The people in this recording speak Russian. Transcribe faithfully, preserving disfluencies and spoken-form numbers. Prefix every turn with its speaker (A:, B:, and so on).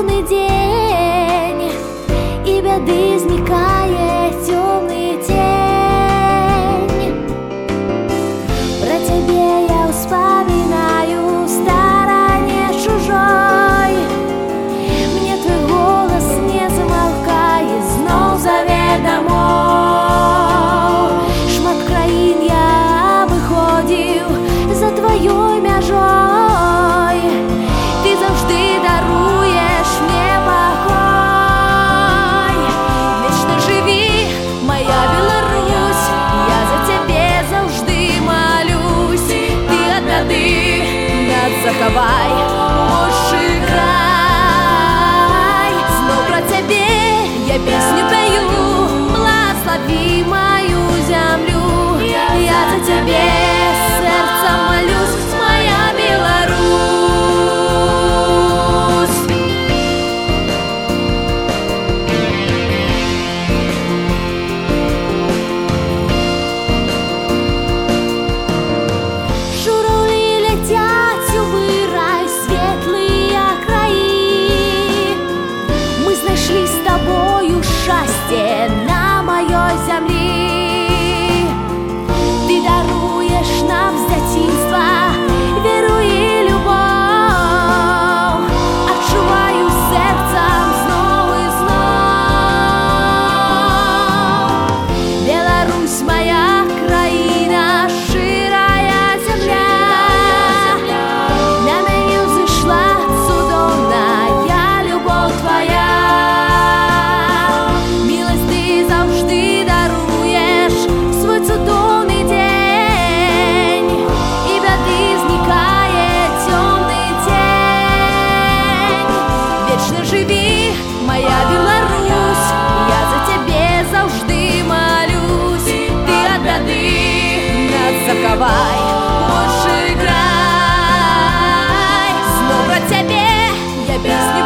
A: судный день, и беды зникает темный тень. Про тебе я вспоминаю в стороне чужой. Мне твой голос не замолкает, знов зове домой. Шмат краін я виходив за твоєю межой. Ти завжди даруєш мне покой. Вечно живи, моя Беларусь, я за тебе завжди молюсь. Ты от беды нас заховай, мощный край. Знов про тебе я песню пою, благослови мою землю. Я за тебе сердцем молюсь, моя Беларусь. Журавли летят у вирай, светлые краи. Мы знайшли с тобою счастье на моей земле. Ты даруешь нам с детства веру и любовь. Отчуваю сердцем знов и знов. Беларусь моя країна, ширая земля. На мене взошла судомная любов твоя. Милость ти завжди даруєш свой чудовний день, і беды зникает темный тень. Вечно живи, моя Беларусь, я за тебе завжди молюсь. Ты от беды нас заховай, мощный край. Снова про тебе я песню